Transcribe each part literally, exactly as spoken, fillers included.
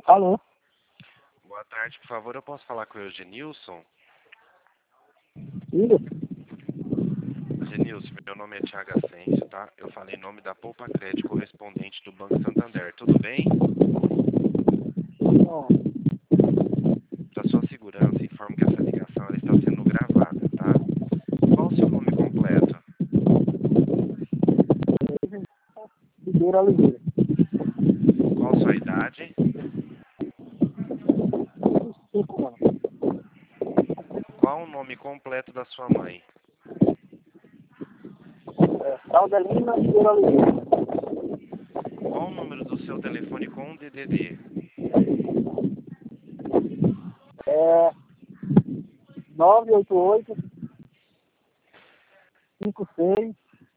Alô? Boa tarde, por favor, eu posso falar com o Eugenilson? Isso? Eugenilson, meu nome é Thiago Ascencio, tá? Eu falei em nome da Poupa Crédito, correspondente do Banco Santander, tudo bem? Não. Para sua segurança, informo que essa ligação ela está sendo gravada, tá? Qual o seu nome completo? Ribeiro Oliveira. Qual a sua idade? Cinco anos. Qual o nome completo da sua mãe? É, Saldelina Ribeiro Oliveira. Qual o número do seu telefone com D D D? É nove oito oito, cinco seis,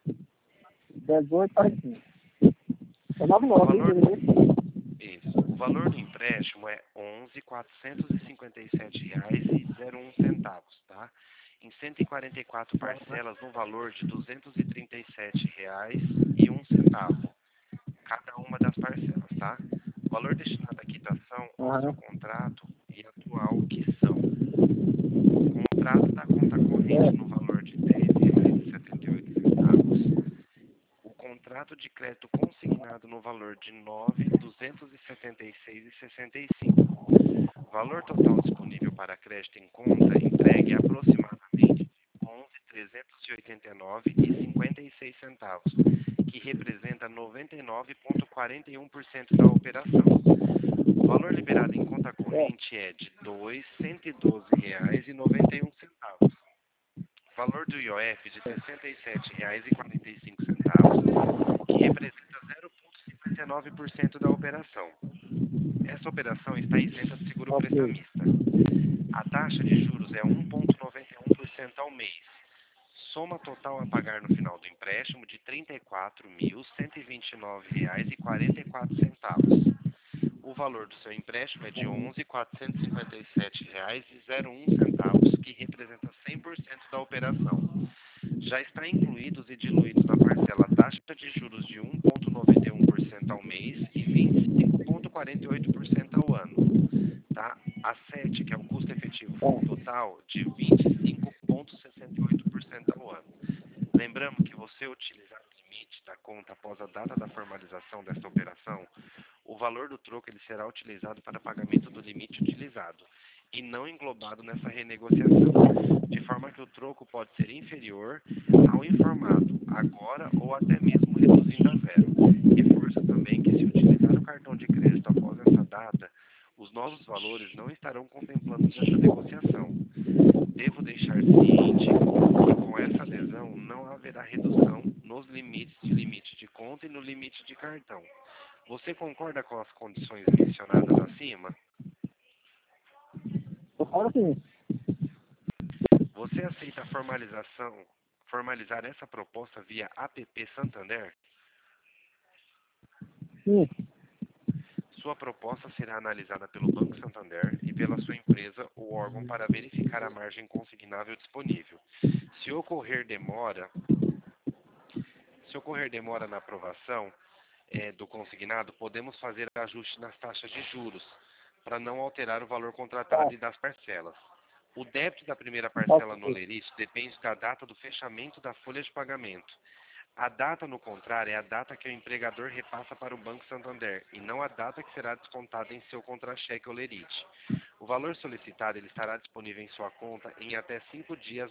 um oito quarenta e cinco. É nove O nove, valor, hein? isso, o valor do empréstimo é onze mil quatrocentos e cinquenta e sete reais e zero um centavos, tá? Em cento e quarenta e quatro parcelas no valor de duzentos e trinta e sete reais e um centavo, cada uma das parcelas, tá? O valor destinado à quitação ao seu Aham. contrato e atual quição. O contrato da conta corrente no valor de dez reais e setenta e oito centavos. O contrato de crédito consignado no valor de nove mil duzentos e setenta e seis reais e sessenta e cinco centavos. O valor total disponível para crédito em conta entregue é aproximadamente onze mil trezentos e oitenta e nove reais e cinquenta e seis centavos, que representa noventa e nove vírgula quarenta e um por cento da operação. O valor liberado em conta corrente é de dois mil cento e doze reais e noventa e um centavos. O valor do I O F de sessenta e sete reais e quarenta e cinco centavos, que representa zero vírgula cinquenta e nove por cento da operação. Essa operação está isenta de seguro Ok. prestamista. A taxa de juros é um vírgula noventa e um por cento ao mês. Soma total a pagar no final do empréstimo de trinta e quatro mil cento e vinte e nove reais e quarenta e quatro centavos. O valor do seu empréstimo é de onze mil quatrocentos e cinquenta e sete reais e zero um centavos, que representa cem por cento da operação. Já está incluídos e diluídos na parcela a taxa de juros de um vírgula noventa e um por cento ao mês e vinte e cinco vírgula quarenta e oito por cento ao ano. Tá? A sete, que é o custo efetivo total, de vinte e cinco vírgula sessenta e oito por cento ao ano. Lembrando que você utilizar o limite da conta após a data da formalização desta operação, o valor do troco ele será utilizado para pagamento do limite utilizado e não englobado nessa renegociação, de forma que o troco pode ser inferior ao informado agora ou até mesmo reduzindo a zero. Reforça também que se utilizar o cartão de crédito após essa data, os novos valores não estarão contemplados nessa negociação. Devo deixar ciente que com essa adesão não haverá redução nos limites de limite de conta e no limite de cartão. Você concorda com as condições mencionadas acima? Eu falo assim. Você aceita a formalização, formalizar essa proposta via app Santander? Sim. Sua proposta será analisada pelo Banco Santander e pela sua empresa ou órgão para verificar a margem consignável disponível. Se ocorrer demora, se ocorrer demora na aprovação é, do consignado, podemos fazer ajuste nas taxas de juros, para não alterar o valor contratado e das parcelas. O débito da primeira parcela no lerite depende da data do fechamento da folha de pagamento. A data no contrário é a data que o empregador repassa para o Banco Santander e não a data que será descontada em seu contra-cheque ou lerite. O valor solicitado ele estará disponível em sua conta em até cinco dias